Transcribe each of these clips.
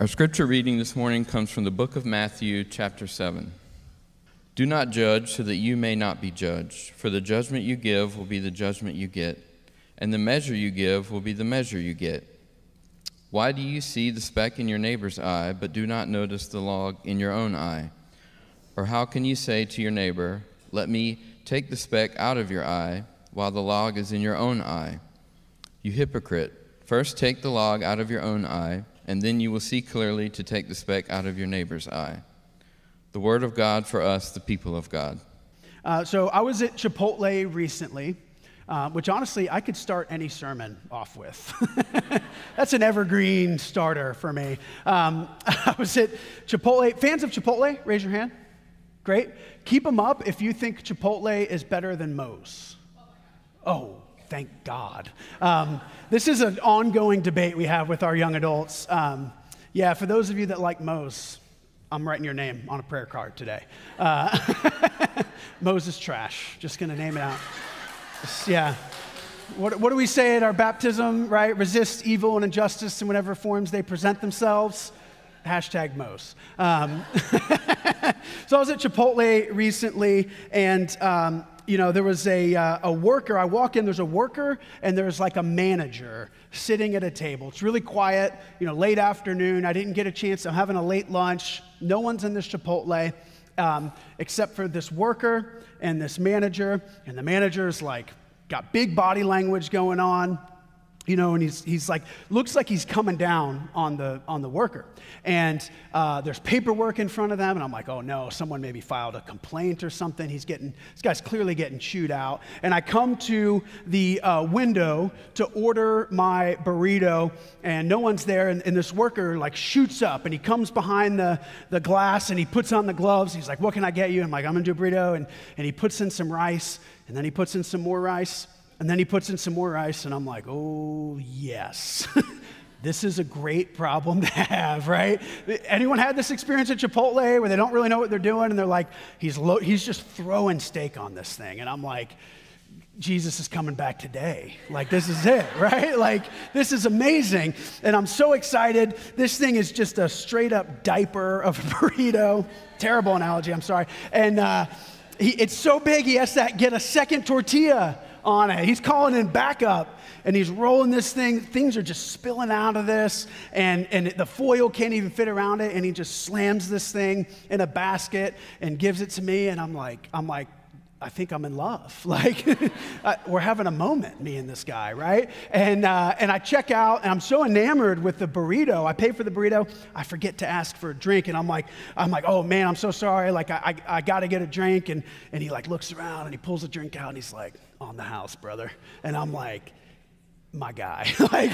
Our scripture reading this morning comes from the book of Matthew, chapter 7. Do not judge so that you may not be judged, for the judgment you give will be the judgment you get, and the measure you give will be the measure you get. Why do you see the speck in your neighbor's eye, but do not notice the log in your own eye? Or how can you say to your neighbor, let me take the speck out of your eye, while the log is in your own eye? You hypocrite, first take the log out of your own eye, and then you will see clearly to take the speck out of your neighbor's eye. The word of God for us, the people of God. So I was at Chipotle recently, which honestly I could start any sermon off with. That's an evergreen starter for me. I was at Chipotle. Fans of Chipotle, raise your hand. Great. Keep them up if you think Chipotle is better than Moe's. Oh, thank God. This is an ongoing debate we have with our young adults. For those of you that like Moe's, I'm writing your name on a prayer card today. Moe's is trash. Just going to name it out. Yeah. What do we say at our baptism, right? Resist evil and injustice in whatever forms they present themselves. Hashtag Moe's. So I was at Chipotle recently, and there was a worker. I walk in, there's a worker, and there's like a manager sitting at a table. It's really quiet, late afternoon. I didn't get a chance. I'm having a late lunch. No one's in this Chipotle except for this worker and this manager. And the manager's like got big body language going on. And he's like, looks like he's coming down on the worker. And there's paperwork in front of them, and I'm like, oh no, someone maybe filed a complaint or something. This guy's clearly getting chewed out. And I come to the window to order my burrito, and no one's there, and this worker like shoots up, and he comes behind the glass, and he puts on the gloves. He's like, what can I get you? I'm like, I'm gonna do a burrito, and he puts in some rice, and then he puts in some more rice. And then he puts in some more rice, and I'm like, oh, yes. This is a great problem to have, right? Anyone had this experience at Chipotle where they don't really know what they're doing, and they're like, he's just throwing steak on this thing. And I'm like, Jesus is coming back today. Like, this is it, right? Like, this is amazing. And I'm so excited. This thing is just a straight-up diaper of a burrito. Terrible analogy, I'm sorry. And it's so big, he has to get a second tortilla on it. He's calling in backup, and he's rolling this thing. Things are just spilling out of this, and the foil can't even fit around it, and he just slams this thing in a basket and gives it to me, and I'm like, I think I'm in love. Like, we're having a moment, me and this guy, right? And I check out, and I'm so enamored with the burrito. I pay for the burrito. I forget to ask for a drink, and I'm like, oh man, I'm so sorry. Like, I got to get a drink, and he like looks around, and he pulls a drink out, and he's like, on the house, brother. And I'm like, my guy. Like,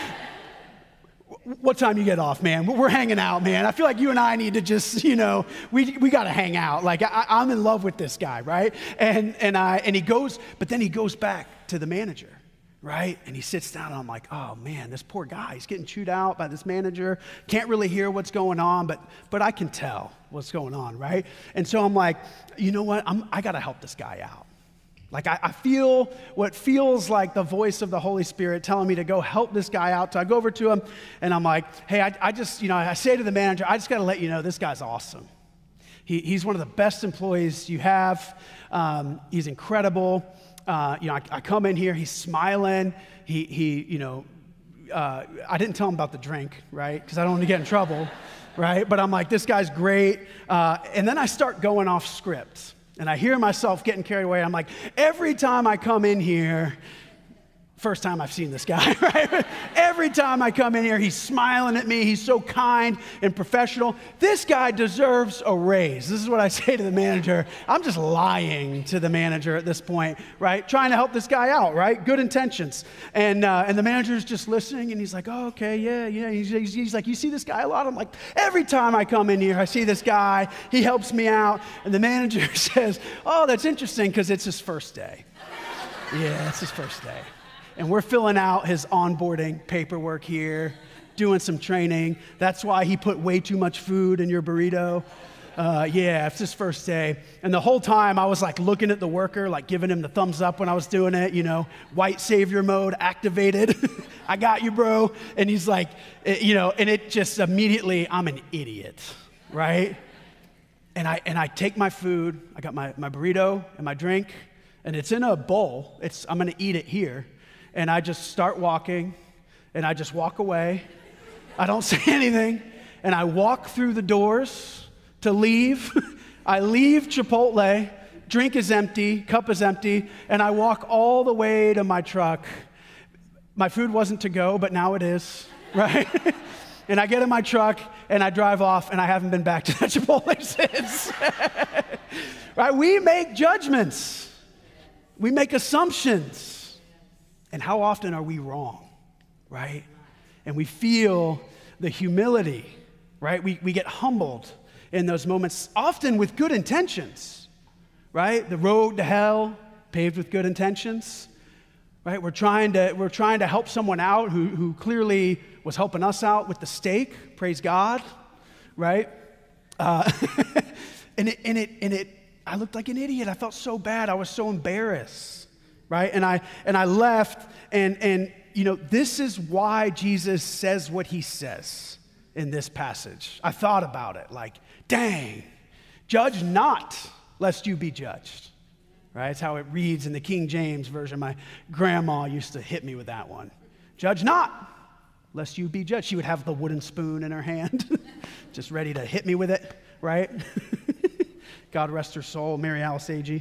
what time you get off, man? We're hanging out, man. I feel like you and I need to just, we got to hang out. Like, I'm in love with this guy, right? And he goes, but then he goes back to the manager, right? And he sits down, and I'm like, oh man, this poor guy, he's getting chewed out by this manager. Can't really hear what's going on, but I can tell what's going on, right? And so I'm like, you know what? I got to help this guy out. Like, I feel what feels like the voice of the Holy Spirit telling me to go help this guy out. So I go over to him, and I'm like, hey, I just, I say to the manager, I just got to let you know, this guy's awesome. He's one of the best employees you have. He's incredible. I come in here, he's smiling. I didn't tell him about the drink, right? Because I don't want to get in trouble, right? But I'm like, this guy's great. And then I start going off script. And I hear myself getting carried away. I'm like, every time I come in here, first time I've seen this guy, right? Every time I come in here, he's smiling at me. He's so kind and professional. This guy deserves a raise. This is what I say to the manager. I'm just lying to the manager at this point, right? Trying to help this guy out, right? Good intentions. And the manager's just listening, and he's like, oh, okay, yeah. He's like, you see this guy a lot? I'm like, every time I come in here, I see this guy. He helps me out. And the manager says, oh, that's interesting because it's his first day. Yeah, it's his first day. And we're filling out his onboarding paperwork here, doing some training. That's why he put way too much food in your burrito. Yeah, it's his first day. And the whole time I was like looking at the worker, like giving him the thumbs up when I was doing it, white savior mode activated. I got you, bro. And he's like, and it just immediately, I'm an idiot, right? And I take my food, I got my burrito and my drink, and it's in a bowl. I'm gonna eat it here. And I just start walking, and I just walk away. I don't say anything, and I walk through the doors to leave. I leave Chipotle, drink is empty, cup is empty, and I walk all the way to my truck. My food wasn't to go, but now it is, right? And I get in my truck, and I drive off, and I haven't been back to that Chipotle since. Right? We make judgments. We make assumptions. And how often are we wrong, right? And we feel the humility, right? We get humbled in those moments, often with good intentions, right? The road to hell paved with good intentions, right? We're trying to help someone out who clearly was helping us out with the steak. Praise God, right? And I looked like an idiot. I felt so bad. I was so embarrassed, right? And I left. And this is why Jesus says what he says in this passage. I thought about it, like, dang, judge not, lest you be judged. Right? That's how it reads in the King James Version. My grandma used to hit me with that one. Judge not, lest you be judged. She would have the wooden spoon in her hand, just ready to hit me with it, right? God rest her soul, Mary Alice Agee.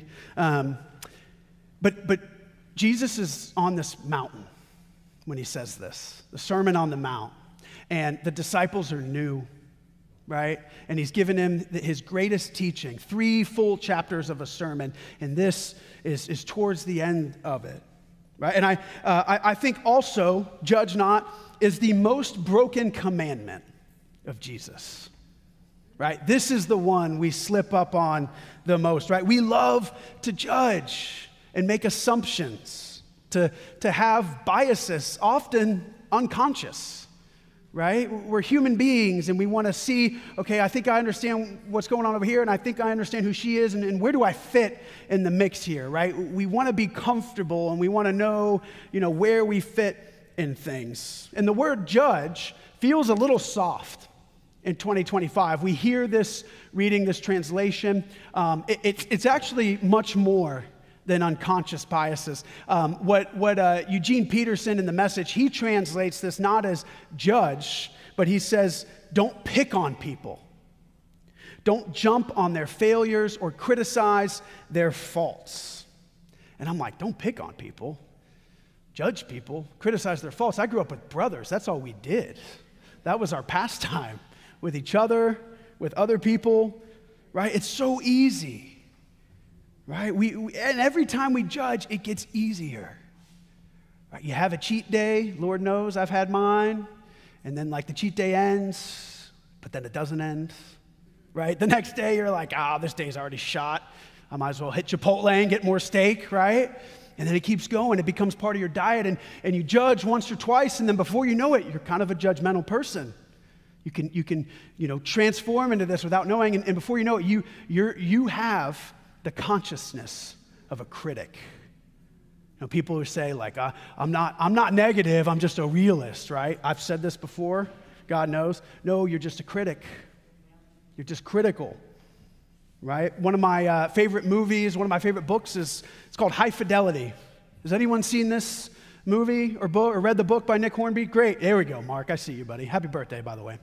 But Jesus is on this mountain when he says this, the Sermon on the Mount, and the disciples are new, right? And he's given him his greatest teaching, 3 full chapters of a sermon, and this is towards the end of it, right? And I think also, judge not is the most broken commandment of Jesus, right? This is the one we slip up on the most, right? We love to judge and make assumptions, to have biases, often unconscious. Right? We're human beings and we want to see, okay, I think I understand what's going on over here and I think I understand who she is and where do I fit in the mix here, right? We want to be comfortable and we want to know, where we fit in things. And the word judge feels a little soft in 2025. We hear this reading this translation. It's actually much more than unconscious biases. What Eugene Peterson in The Message, he translates this not as judge, but he says, don't pick on people. Don't jump on their failures or criticize their faults. And I'm like, don't pick on people, judge people, criticize their faults. I grew up with brothers. That's all we did. That was our pastime with each other, with other people, right? It's so easy. Right? And every time we judge, it gets easier. Right? You have a cheat day. Lord knows I've had mine. And then the cheat day ends, but then it doesn't end. Right? The next day you're like, this day's already shot. I might as well hit Chipotle and get more steak, right? And then it keeps going. It becomes part of your diet. And you judge once or twice, and then before you know it, you're kind of a judgmental person. You can transform into this without knowing. And before you know it, you have the consciousness of a critic. People who say I'm not negative, I'm just a realist, right? I've said this before, God knows. No, you're just a critic. You're just critical, right? One of my favorite movies, one of my favorite books it's called High Fidelity. Has anyone seen this movie or book or read the book by Nick Hornby? Great, there we go, Mark. I see you, buddy. Happy birthday, by the way.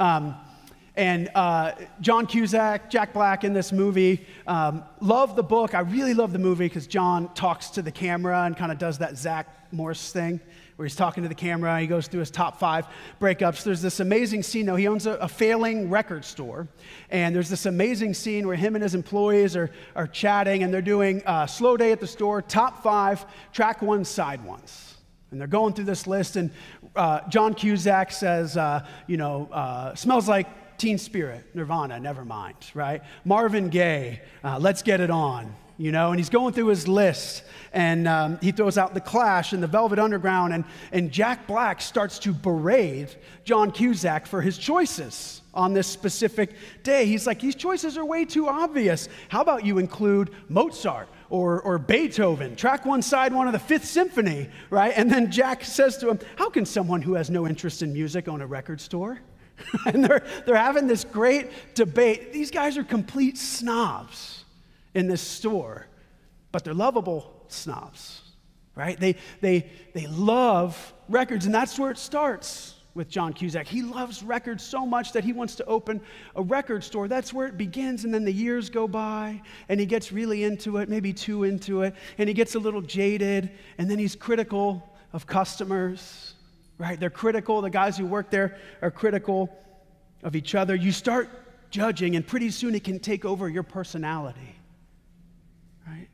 And John Cusack, Jack Black in this movie, love the book. I really love the movie because John talks to the camera and kind of does that Zach Morse thing where he's talking to the camera. He goes through his top 5 breakups. There's this amazing scene, though. He owns a failing record store. And there's this amazing scene where him and his employees are chatting, and they're doing a slow day at the store, top 5, track 1, side 1s. And they're going through this list, and John Cusack says, smells like Teen Spirit, Nirvana, never mind, right? Marvin Gaye, Let's Get It On, and he's going through his list, and he throws out The Clash and the Velvet Underground, and Jack Black starts to berate John Cusack for his choices on this specific day. He's like, these choices are way too obvious. How about you include Mozart or Beethoven, track one, side one of the Fifth Symphony, right? And then Jack says to him, how can someone who has no interest in music own a record store? And they're having this great debate. These guys are complete snobs in this store, but they're lovable snobs, right? They love records, and that's where it starts with John Cusack. He loves records so much that he wants to open a record store. That's where it begins, and then the years go by, and he gets really into it, maybe too into it, and he gets a little jaded, and then he's critical of customers, right? They're critical. The guys who work there are critical of each other. You start judging, and pretty soon it can take over your personality, right?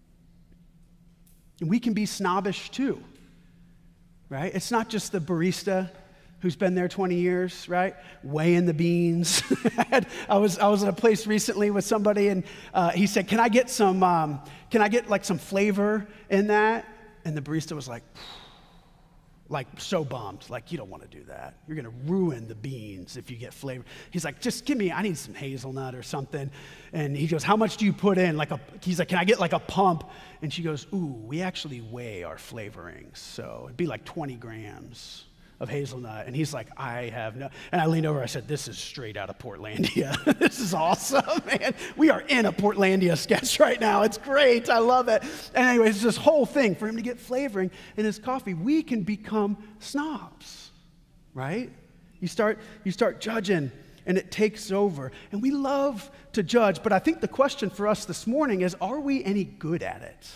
And we can be snobbish too, right? It's not just the barista who's been there 20 years, right? Weighing the beans. I was at a place recently with somebody, and he said, can I get like some flavor in that? And the barista was like so bummed, like, you don't want to do that. You're going to ruin the beans if you get flavor. He's like, just I need some hazelnut or something. And he goes, how much do you put in? He's like, can I get like a pump? And she goes, ooh, we actually weigh our flavorings. So it'd be like 20 grams of hazelnut. And he's like, I have no. And I leaned over, I said, this is straight out of Portlandia. This is awesome, man. We are in a Portlandia sketch right now. It's great. I love it. And anyway, it's this whole thing for him to get flavoring in his coffee. We can become snobs, right? You start judging, and it takes over. And we love to judge, but I think the question for us this morning is, are we any good at it?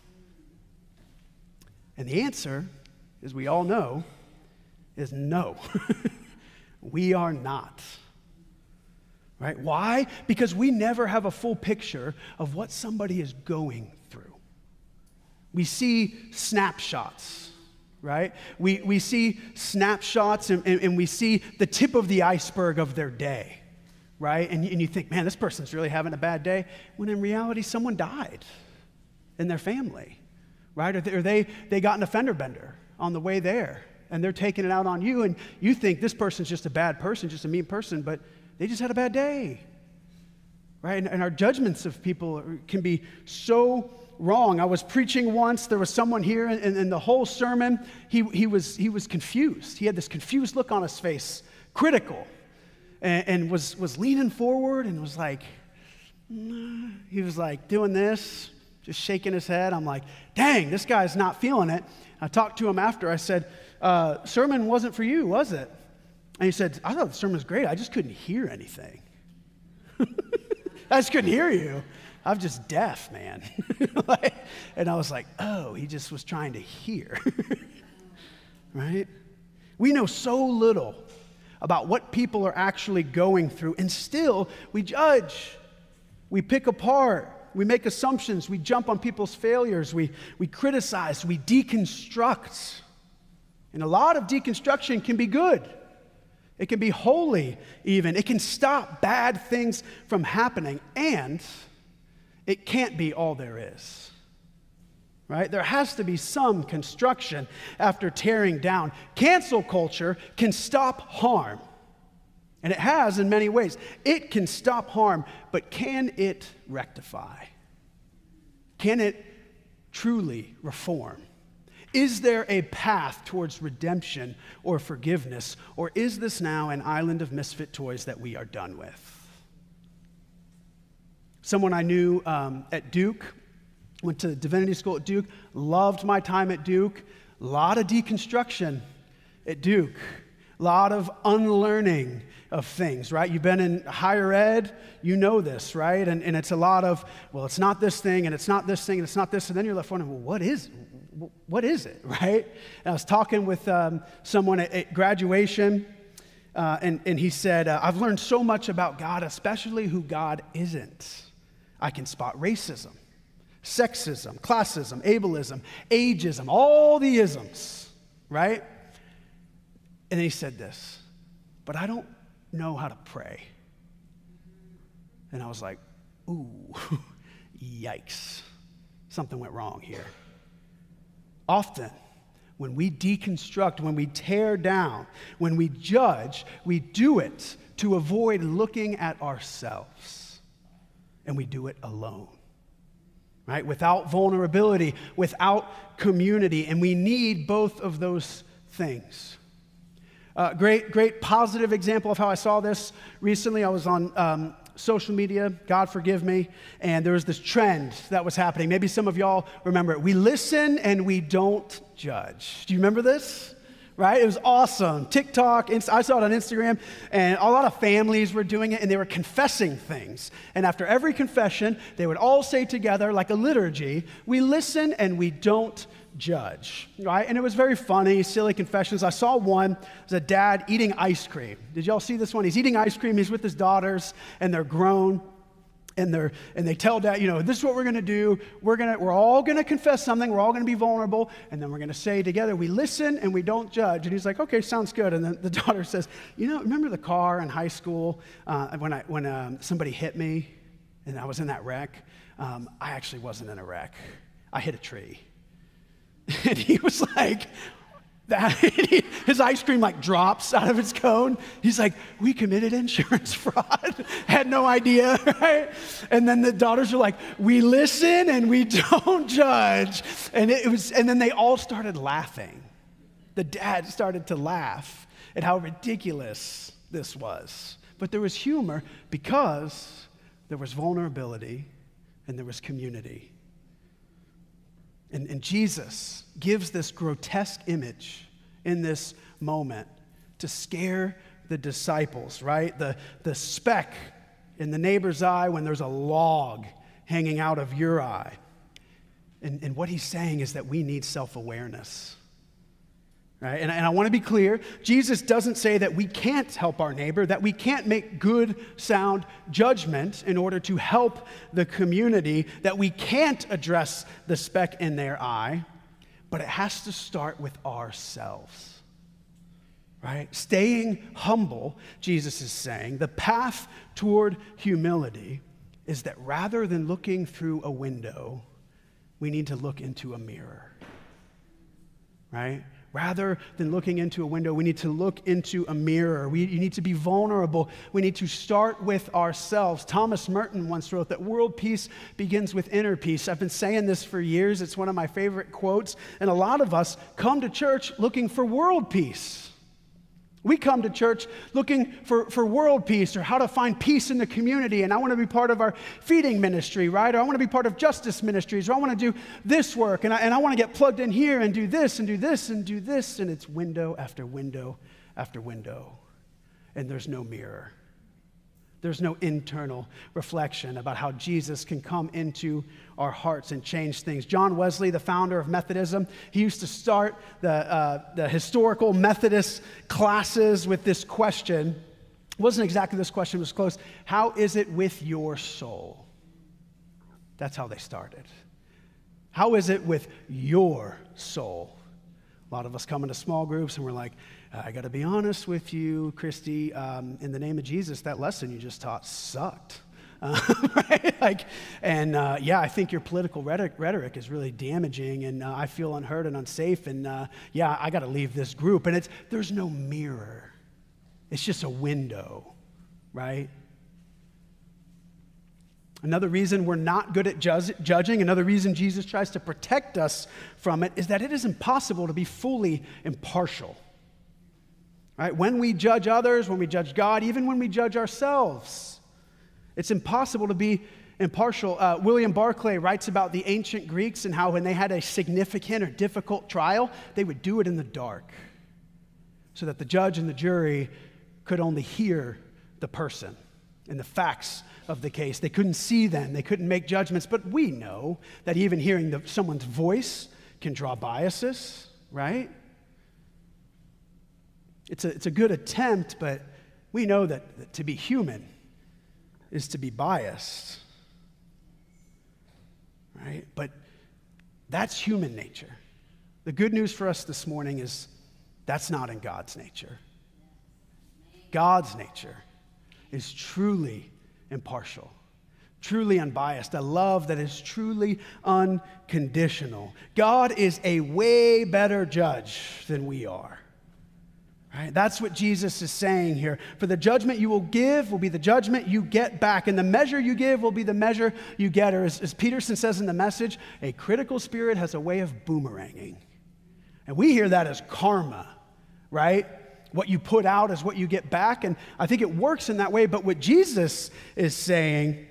And the answer, as we all know, is no. We are not. Right? Why? Because we never have a full picture of what somebody is going through. We see snapshots, right? We see snapshots and we see the tip of the iceberg of their day, right? And you think, man, this person's really having a bad day, when in reality someone died in their family, right? Or they got in a fender bender on the way there, and they're taking it out on you, and you think this person's just a bad person, just a mean person, but they just had a bad day, right? And our judgments of people can be so wrong. I was preaching once, there was someone here, and the whole sermon, he was confused. He had this confused look on his face, critical, and was leaning forward and was like, he was like doing this, just shaking his head. I'm like, dang, this guy's not feeling it. I talked to him after. I said, sermon wasn't for you, was it? And he said, I thought the sermon was great. I just couldn't hear anything. I just couldn't hear you. I'm just deaf, man. And I was like, oh, he just was trying to hear. Right? We know so little about what people are actually going through, and still we judge. We pick apart. We make assumptions. We jump on people's failures. We criticize. We deconstruct. And a lot of deconstruction can be good. It can be holy, even. It can stop bad things from happening, and it can't be all there is. Right? There has to be some construction after tearing down. Cancel culture can stop harm, and it has in many ways. It can stop harm, but can it rectify? Can it truly reform? Is there a path towards redemption or forgiveness, or is this now an island of misfit toys that we are done with? Someone I knew at Duke, went to divinity school at Duke, loved my time at Duke. A lot of deconstruction at Duke, a lot of unlearning of things, right? You've been in higher ed, you know this, right? And it's a lot of, well, it's not this thing, and it's not this thing, and it's not this, and then you're left wondering, well, what is it, right? And I was talking with someone at graduation, and he said, I've learned so much about God, especially who God isn't. I can spot racism, sexism, classism, ableism, ageism, all the isms, right? And then he said this, but I don't know how to pray. And I was like, ooh, yikes, something went wrong here. Often, when we deconstruct, when we tear down, when we judge, we do it to avoid looking at ourselves. And we do it alone, right? Without vulnerability, without community. And we need both of those things. Great positive example of how I saw this recently. I was on social media, God forgive me, and there was this trend that was happening. Maybe some of y'all remember it. We listen and we don't judge. Do you remember this? Right? It was awesome. TikTok, I saw it on Instagram, and a lot of families were doing it, and they were confessing things. And after every confession, they would all say together, like a liturgy, we listen and we don't judge, right? And it was very funny, silly confessions. I saw one, it was a dad eating ice cream. Did y'all see this one? He's eating ice cream, he's with his daughters, and they're grown. And they tell dad, this is what we're going to do. We're all going to confess something. We're all going to be vulnerable. And then we're going to say together, we listen and we don't judge. And he's like, okay, sounds good. And then the daughter says, remember the car in high school when somebody hit me and I was in that wreck? I actually wasn't in a wreck. I hit a tree. And he was like, his ice cream drops out of its cone. He's like, we committed insurance fraud. Had no idea, right? And then the daughters are like, we listen and we don't judge. And then they all started laughing. The dad started to laugh at how ridiculous this was. But there was humor because there was vulnerability and there was community. And Jesus gives this grotesque image in this moment to scare the disciples, right? The speck in the neighbor's eye when there's a log hanging out of your eye. And what he's saying is that we need self-awareness, right? And I want to be clear, Jesus doesn't say that we can't help our neighbor, that we can't make good, sound judgment in order to help the community, that we can't address the speck in their eye, but it has to start with ourselves, right? Staying humble, Jesus is saying, the path toward humility is that rather than looking through a window, we need to look into a mirror, right? Rather than looking into a window, we need to look into a mirror. You need to be vulnerable. We need to start with ourselves. Thomas Merton once wrote that world peace begins with inner peace. I've been saying this for years. It's one of my favorite quotes. And a lot of us come to church looking for world peace. We come to church looking for world peace or how to find peace in the community. And I want to be part of our feeding ministry, right? Or I want to be part of justice ministries. Or I want to do this work. And I want to get plugged in here and do this and do this and do this. And it's window after window after window. And there's no mirror. There's no internal reflection about how Jesus can come into our hearts and change things. John Wesley, the founder of Methodism, he used to start the historical Methodist classes with this question. It wasn't exactly this question, it was close. How is it with your soul? That's how they started. How is it with your soul? A lot of us come into small groups and we're like, I got to be honest with you, Christy, in the name of Jesus, that lesson you just taught sucked. Right? I think your political rhetoric is really damaging, and I feel unheard and unsafe, and I got to leave this group. And there's no mirror. It's just a window, right? Another reason we're not good at judging, another reason Jesus tries to protect us from it, is that it is impossible to be fully impartial. Right? When we judge others, when we judge God, even when we judge ourselves, it's impossible to be impartial. William Barclay writes about the ancient Greeks and how when they had a significant or difficult trial, they would do it in the dark so that the judge and the jury could only hear the person and the facts of the case. They couldn't see them. They couldn't make judgments. But we know that even hearing someone's voice can draw biases, right? It's a good attempt, but we know that to be human is to be biased, right? But that's human nature. The good news for us this morning is that's not in God's nature. God's nature is truly impartial. truly unbiased, a love that is truly unconditional. God is a way better judge than we are. Right? That's what Jesus is saying here. For the judgment you will give will be the judgment you get back, and the measure you give will be the measure you get. Or as Peterson says in the Message, a critical spirit has a way of boomeranging. And we hear that as karma, right? What you put out is what you get back, and I think it works in that way. But what Jesus is saying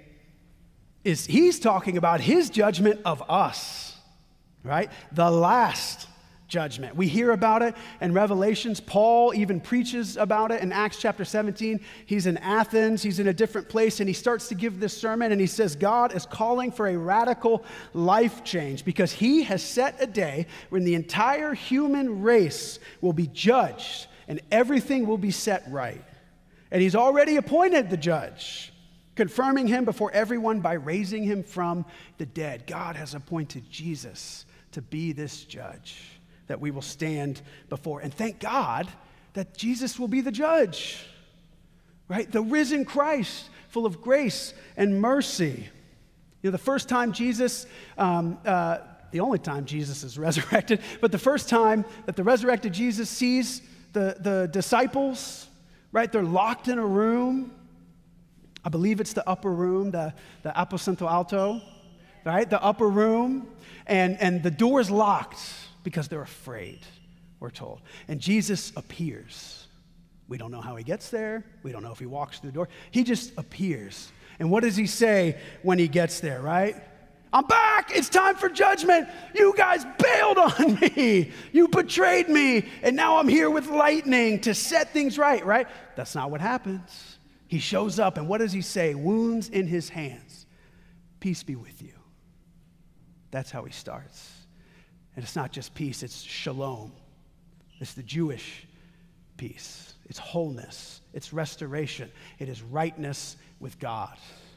is he's talking about his judgment of us, right? The last judgment. We hear about it in Revelations. Paul even preaches about it in Acts chapter 17. He's in Athens. He's in a different place, and he starts to give this sermon, and he says God is calling for a radical life change because he has set a day when the entire human race will be judged and everything will be set right. And he's already appointed the judge, confirming him before everyone by raising him from the dead. God has appointed Jesus to be this judge that we will stand before. And thank God that Jesus will be the judge, right? The risen Christ, full of grace and mercy. You know, the first time Jesus, the only time Jesus is resurrected, but the first time that the resurrected Jesus sees the disciples, right? They're locked in a room. I believe it's the upper room, the aposento alto, right? The upper room, and the door's locked because they're afraid, we're told. And Jesus appears. We don't know how he gets there. We don't know if he walks through the door. He just appears. And what does he say when he gets there, right? I'm back. It's time for judgment. You guys bailed on me. You betrayed me. And now I'm here with lightning to set things right, right? That's not what happens. He shows up, and what does he say? Wounds in his hands. Peace be with you. That's how he starts. And it's not just peace, it's shalom. It's the Jewish peace. It's wholeness. It's restoration. It is rightness with God.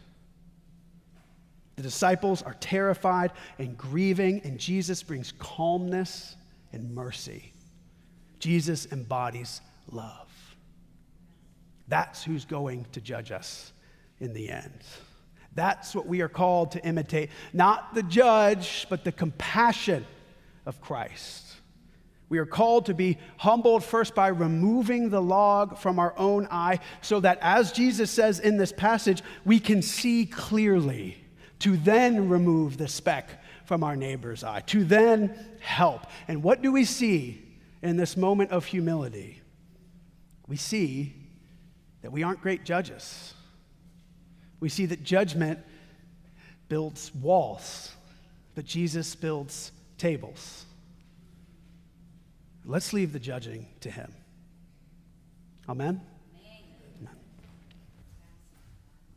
The disciples are terrified and grieving, and Jesus brings calmness and mercy. Jesus embodies love. That's who's going to judge us in the end. That's what we are called to imitate. Not the judge, but the compassion of Christ. We are called to be humbled first by removing the log from our own eye so that, as Jesus says in this passage, we can see clearly, to then remove the speck from our neighbor's eye, to then help. And what do we see in this moment of humility? We see that we aren't great judges. We see that judgment builds walls, but Jesus builds tables. Let's leave the judging to him. Amen.